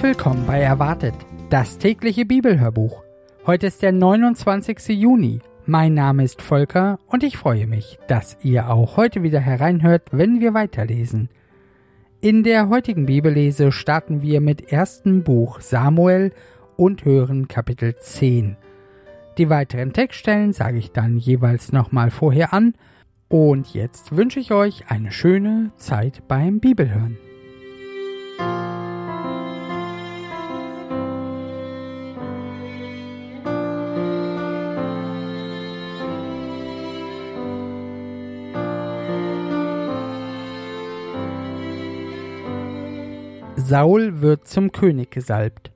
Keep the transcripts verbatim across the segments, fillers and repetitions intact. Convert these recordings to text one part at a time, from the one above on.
willkommen bei Erwartet, das tägliche Bibelhörbuch. Heute ist der neunundzwanzigste Juni. Mein Name ist Volker und ich freue mich, dass ihr auch heute wieder hereinhört, wenn wir weiterlesen. In der heutigen Bibellese starten wir mit ersten Buch Samuel und hören Kapitel zehn. Die weiteren Textstellen sage ich dann jeweils nochmal vorher an. Und jetzt wünsche ich euch eine schöne Zeit beim Bibelhören. Saul wird zum König gesalbt.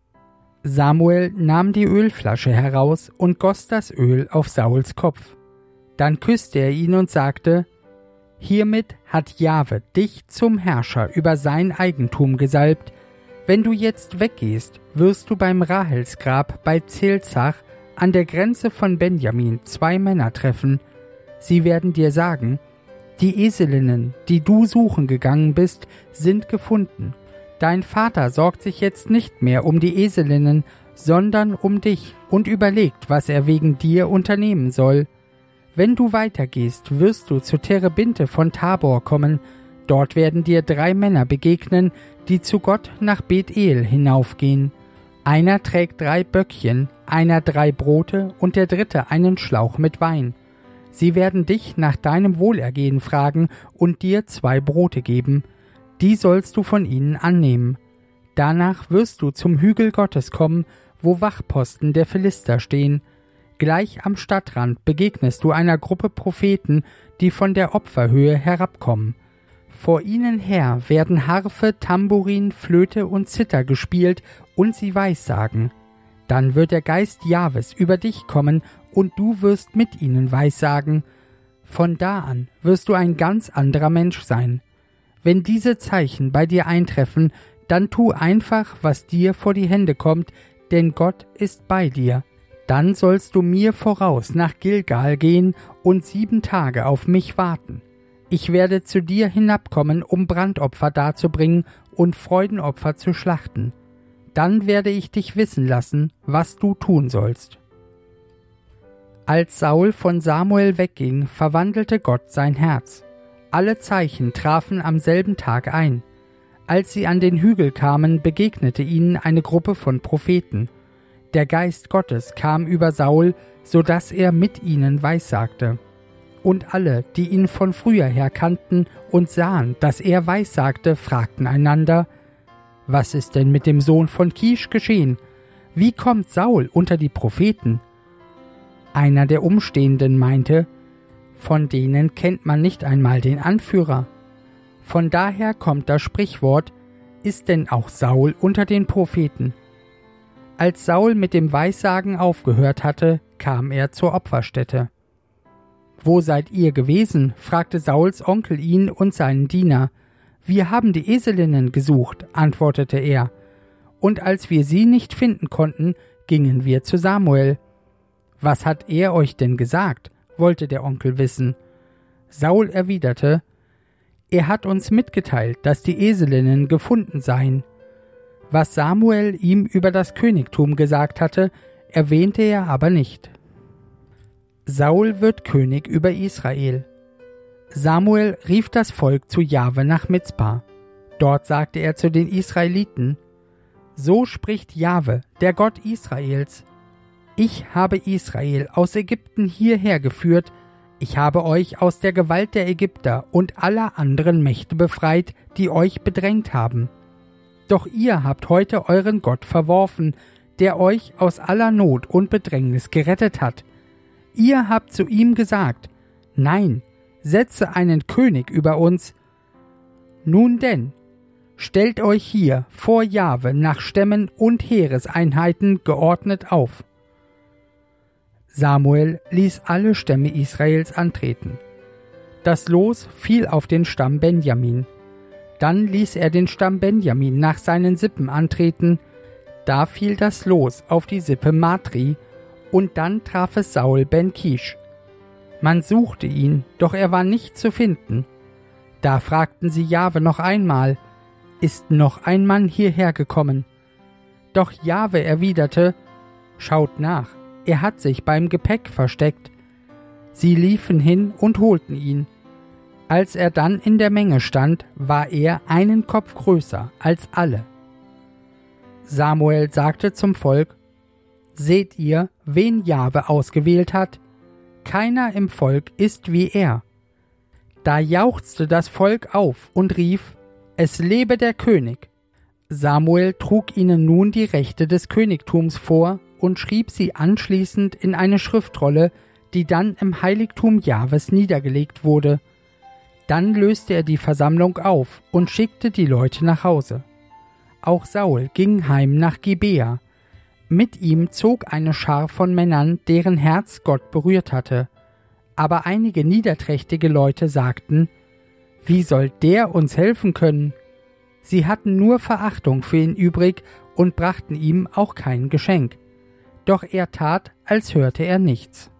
Samuel nahm die Ölflasche heraus und goss das Öl auf Sauls Kopf. Dann küsste er ihn und sagte: Hiermit hat Jahwe dich zum Herrscher über sein Eigentum gesalbt. Wenn du jetzt weggehst, wirst du beim Rahelsgrab bei Zelzach an der Grenze von Benjamin zwei Männer treffen. Sie werden dir sagen: Die Eselinnen, die du suchen gegangen bist, sind gefunden. Dein Vater sorgt sich jetzt nicht mehr um die Eselinnen, sondern um dich und überlegt, was er wegen dir unternehmen soll. Wenn du weitergehst, wirst du zu Terebinte von Tabor kommen. Dort werden dir drei Männer begegnen, die zu Gott nach Bethel hinaufgehen. Einer trägt drei Böckchen, einer drei Brote und der dritte einen Schlauch mit Wein. Sie werden dich nach deinem Wohlergehen fragen und dir zwei Brote geben. Die sollst du von ihnen annehmen. Danach wirst du zum Hügel Gottes kommen, wo Wachposten der Philister stehen. Gleich am Stadtrand begegnest du einer Gruppe Propheten, die von der Opferhöhe herabkommen. Vor ihnen her werden Harfe, Tambourin, Flöte und Zither gespielt und sie weissagen. Dann wird der Geist Jahwes über dich kommen und du wirst mit ihnen weissagen. Von da an wirst du ein ganz anderer Mensch sein. Wenn diese Zeichen bei dir eintreffen, dann tu einfach, was dir vor die Hände kommt, denn Gott ist bei dir. Dann sollst du mir voraus nach Gilgal gehen und sieben Tage auf mich warten. Ich werde zu dir hinabkommen, um Brandopfer darzubringen und Freudenopfer zu schlachten. Dann werde ich dich wissen lassen, was du tun sollst. Als Saul von Samuel wegging, verwandelte Gott sein Herz. Alle Zeichen trafen am selben Tag ein. Als sie an den Hügel kamen, begegnete ihnen eine Gruppe von Propheten. Der Geist Gottes kam über Saul, so dass er mit ihnen weissagte. Und alle, die ihn von früher her kannten und sahen, dass er weissagte, fragten einander: Was ist denn mit dem Sohn von Kisch geschehen? Wie kommt Saul unter die Propheten? Einer der Umstehenden meinte: Von denen kennt man nicht einmal den Anführer. Von daher kommt das Sprichwort: Ist denn auch Saul unter den Propheten? Als Saul mit dem Weissagen aufgehört hatte, kam er zur Opferstätte. »Wo seid ihr gewesen?« fragte Sauls Onkel ihn und seinen Diener. »Wir haben die Eselinnen gesucht«, antwortete er. »Und als wir sie nicht finden konnten, gingen wir zu Samuel.« »Was hat er euch denn gesagt?« wollte der Onkel wissen. Saul erwiderte: »Er hat uns mitgeteilt, dass die Eselinnen gefunden seien.« Was Samuel ihm über das Königtum gesagt hatte, erwähnte er aber nicht. Saul wird König über Israel. Samuel rief das Volk zu Jahwe nach Mizpa. Dort sagte er zu den Israeliten: So spricht Jahwe, der Gott Israels: Ich habe Israel aus Ägypten hierher geführt, ich habe euch aus der Gewalt der Ägypter und aller anderen Mächte befreit, die euch bedrängt haben. Doch ihr habt heute euren Gott verworfen, der euch aus aller Not und Bedrängnis gerettet hat. Ihr habt zu ihm gesagt: Nein, setze einen König über uns. Nun denn, stellt euch hier vor Jahwe nach Stämmen und Heereseinheiten geordnet auf. Samuel ließ alle Stämme Israels antreten. Das Los fiel auf den Stamm Benjamin. Dann ließ er den Stamm Benjamin nach seinen Sippen antreten. Da fiel das Los auf die Sippe Matri, und dann traf es Saul ben Kisch. Man suchte ihn, doch er war nicht zu finden. Da fragten sie Jahwe noch einmal: Ist noch ein Mann hierher gekommen? Doch Jahwe erwiderte: »Schaut nach, er hat sich beim Gepäck versteckt.« Sie liefen hin und holten ihn. Als er dann in der Menge stand, war er einen Kopf größer als alle. Samuel sagte zum Volk: »Seht ihr, wen Jahwe ausgewählt hat? Keiner im Volk ist wie er.« Da jauchzte das Volk auf und rief: »Es lebe der König!« Samuel trug ihnen nun die Rechte des Königtums vor und schrieb sie anschließend in eine Schriftrolle, die dann im Heiligtum Jahwes niedergelegt wurde. Dann löste er die Versammlung auf und schickte die Leute nach Hause. Auch Saul ging heim nach Gibea. Mit ihm zog eine Schar von Männern, deren Herz Gott berührt hatte. Aber einige niederträchtige Leute sagten: »Wie soll der uns helfen können?« Sie hatten nur Verachtung für ihn übrig und brachten ihm auch kein Geschenk. Doch er tat, als hörte er nichts.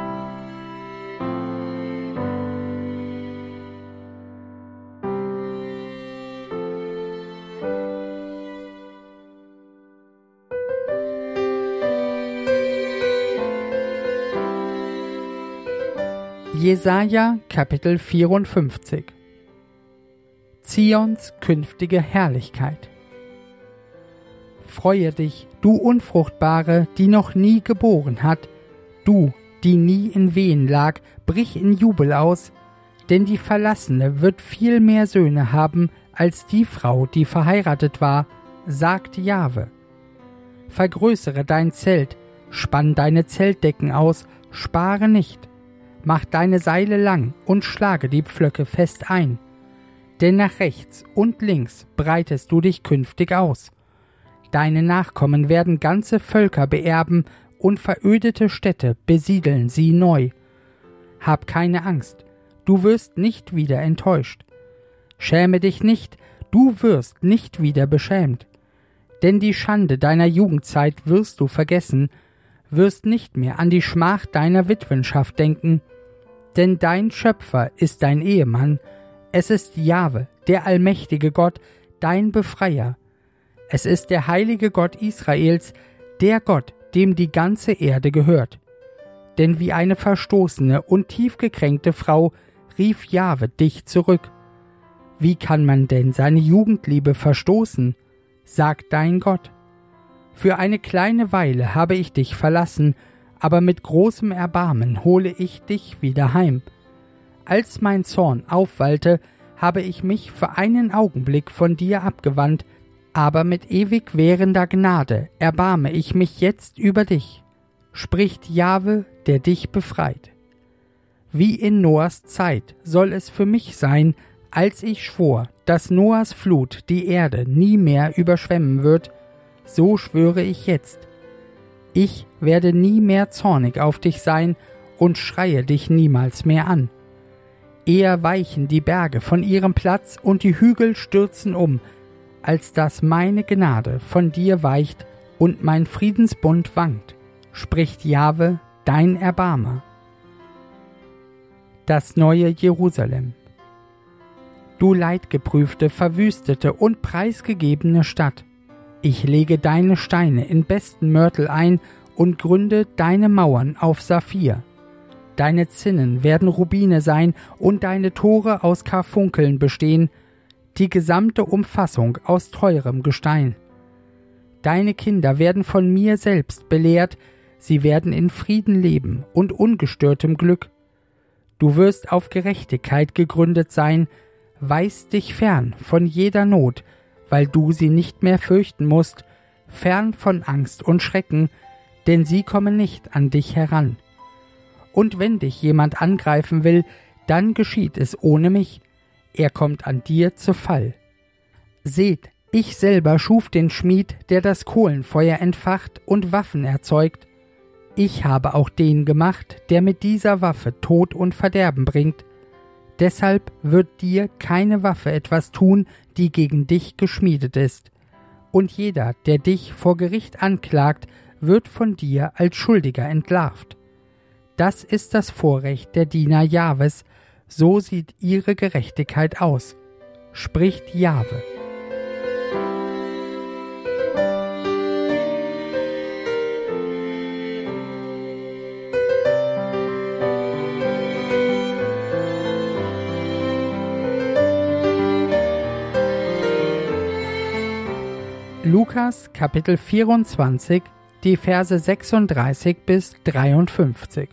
Jesaja Kapitel vierundfünfzig. Zions künftige Herrlichkeit. Freue dich, du Unfruchtbare, die noch nie geboren hat, du, die nie in Wehen lag, brich in Jubel aus, denn die Verlassene wird viel mehr Söhne haben als die Frau, die verheiratet war, sagt Jahwe. Vergrößere dein Zelt, spann deine Zeltdecken aus, spare nicht. Mach deine Seile lang und schlage die Pflöcke fest ein. Denn nach rechts und links breitest du dich künftig aus. Deine Nachkommen werden ganze Völker beerben und verödete Städte besiedeln sie neu. Hab keine Angst, du wirst nicht wieder enttäuscht. Schäme dich nicht, du wirst nicht wieder beschämt. Denn die Schande deiner Jugendzeit wirst du vergessen, wirst nicht mehr an die Schmach deiner Witwenschaft denken. Denn dein Schöpfer ist dein Ehemann, es ist Jahwe, der allmächtige Gott, dein Befreier. Es ist der heilige Gott Israels, der Gott, dem die ganze Erde gehört. Denn wie eine verstoßene und tief gekränkte Frau rief Jahwe dich zurück. Wie kann man denn seine Jugendliebe verstoßen? Sagt dein Gott. Für eine kleine Weile habe ich dich verlassen, aber mit großem Erbarmen hole ich dich wieder heim. Als mein Zorn aufwallte, habe ich mich für einen Augenblick von dir abgewandt, aber mit ewig währender Gnade erbarme ich mich jetzt über dich, spricht Jahwe, der dich befreit. Wie in Noahs Zeit soll es für mich sein, als ich schwor, dass Noahs Flut die Erde nie mehr überschwemmen wird, so schwöre ich jetzt. Ich werde nie mehr zornig auf dich sein und schreie dich niemals mehr an. Eher weichen die Berge von ihrem Platz und die Hügel stürzen um, als dass meine Gnade von dir weicht und mein Friedensbund wankt, spricht Jahwe, dein Erbarmer. Das neue Jerusalem. Du leidgeprüfte, verwüstete und preisgegebene Stadt, ich lege deine Steine in besten Mörtel ein und gründe deine Mauern auf Saphir. Deine Zinnen werden Rubine sein und deine Tore aus Karfunkeln bestehen, die gesamte Umfassung aus teurem Gestein. Deine Kinder werden von mir selbst belehrt, sie werden in Frieden leben und ungestörtem Glück. Du wirst auf Gerechtigkeit gegründet sein, weis dich fern von jeder Not, weil du sie nicht mehr fürchten musst, fern von Angst und Schrecken, denn sie kommen nicht an dich heran. Und wenn dich jemand angreifen will, dann geschieht es ohne mich, er kommt an dir zu Fall. Seht, ich selber schuf den Schmied, der das Kohlenfeuer entfacht und Waffen erzeugt. Ich habe auch den gemacht, der mit dieser Waffe Tod und Verderben bringt. Deshalb wird dir keine Waffe etwas tun, die gegen dich geschmiedet ist. Und jeder, der dich vor Gericht anklagt, wird von dir als Schuldiger entlarvt. Das ist das Vorrecht der Diener Jahwes, so sieht ihre Gerechtigkeit aus, spricht Jahwe. Lukas Kapitel vierundzwanzig, die Verse sechsunddreißig bis dreiundfünfzig.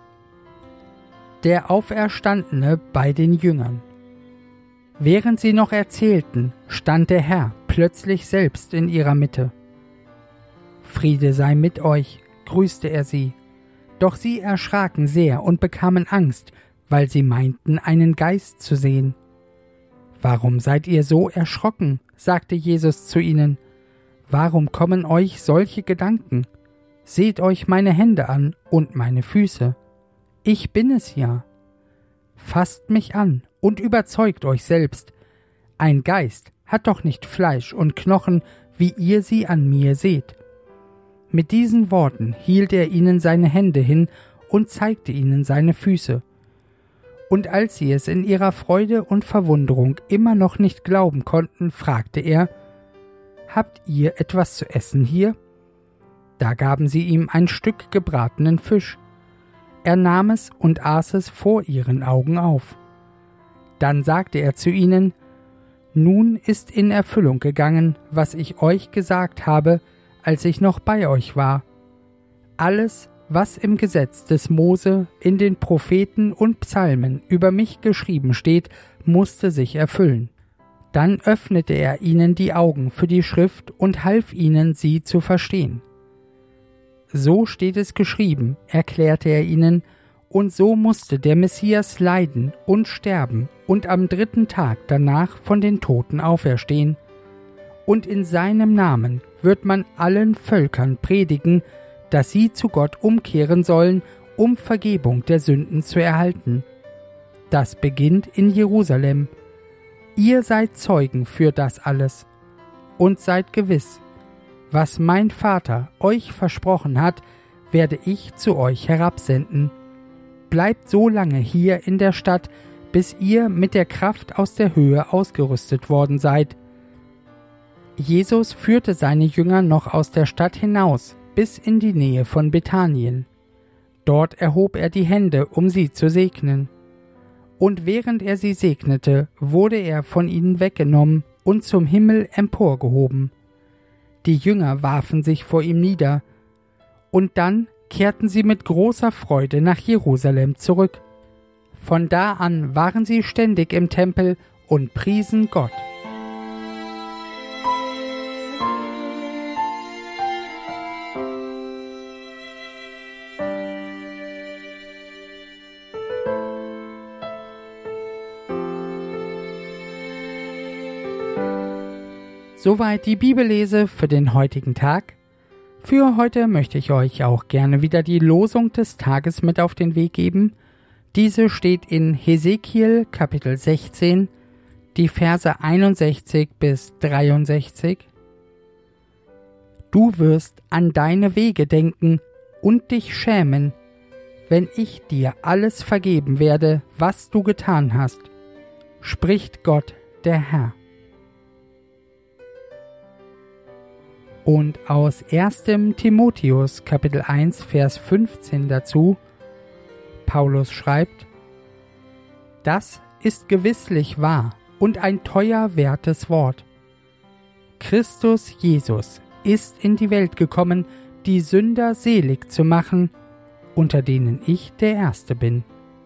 Der Auferstandene bei den Jüngern. Während sie noch erzählten, stand der Herr plötzlich selbst in ihrer Mitte. »Friede sei mit euch«, grüßte er sie. Doch sie erschraken sehr und bekamen Angst, weil sie meinten, einen Geist zu sehen. »Warum seid ihr so erschrocken?« sagte Jesus zu ihnen. »Warum kommen euch solche Gedanken? Seht euch meine Hände an und meine Füße. Ich bin es ja. Fasst mich an und überzeugt euch selbst. Ein Geist hat doch nicht Fleisch und Knochen, wie ihr sie an mir seht.« Mit diesen Worten hielt er ihnen seine Hände hin und zeigte ihnen seine Füße. Und als sie es in ihrer Freude und Verwunderung immer noch nicht glauben konnten, fragte er: »Habt ihr etwas zu essen hier?« Da gaben sie ihm ein Stück gebratenen Fisch. Er nahm es und aß es vor ihren Augen auf. Dann sagte er zu ihnen: »Nun ist in Erfüllung gegangen, was ich euch gesagt habe, als ich noch bei euch war. Alles, was im Gesetz des Mose, in den Propheten und Psalmen über mich geschrieben steht, musste sich erfüllen.« Dann öffnete er ihnen die Augen für die Schrift und half ihnen, sie zu verstehen. »So steht es geschrieben«, erklärte er ihnen, »und so musste der Messias leiden und sterben und am dritten Tag danach von den Toten auferstehen. Und in seinem Namen wird man allen Völkern predigen, dass sie zu Gott umkehren sollen, um Vergebung der Sünden zu erhalten. Das beginnt in Jerusalem. Ihr seid Zeugen für das alles. Und seid gewiss, was mein Vater euch versprochen hat, werde ich zu euch herabsenden. Bleibt so lange hier in der Stadt, bis ihr mit der Kraft aus der Höhe ausgerüstet worden seid.« Jesus führte seine Jünger noch aus der Stadt hinaus, bis in die Nähe von Bethanien. Dort erhob er die Hände, um sie zu segnen. Und während er sie segnete, wurde er von ihnen weggenommen und zum Himmel emporgehoben. Die Jünger warfen sich vor ihm nieder, und dann kehrten sie mit großer Freude nach Jerusalem zurück. Von da an waren sie ständig im Tempel und priesen Gott. Soweit die Bibellese für den heutigen Tag. Für heute möchte ich euch auch gerne wieder die Losung des Tages mit auf den Weg geben. Diese steht in Hesekiel Kapitel sechzehn, die Verse einundsechzig bis dreiundsechzig. Du wirst an deine Wege denken und dich schämen, wenn ich dir alles vergeben werde, was du getan hast, spricht Gott, der Herr. Und aus erstem Timotheus Kapitel eins Vers fünfzehn dazu, Paulus schreibt: Das ist gewisslich wahr und ein teuer wertes Wort. Christus Jesus ist in die Welt gekommen, die Sünder selig zu machen, unter denen ich der Erste bin.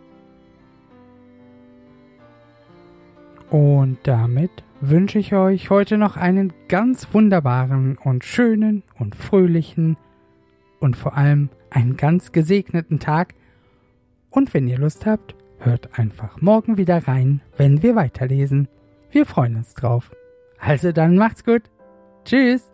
Und damit wünsche ich euch heute noch einen ganz wunderbaren und schönen und fröhlichen und vor allem einen ganz gesegneten Tag. Und wenn ihr Lust habt, hört einfach morgen wieder rein, wenn wir weiterlesen. Wir freuen uns drauf. Also dann macht's gut. Tschüss.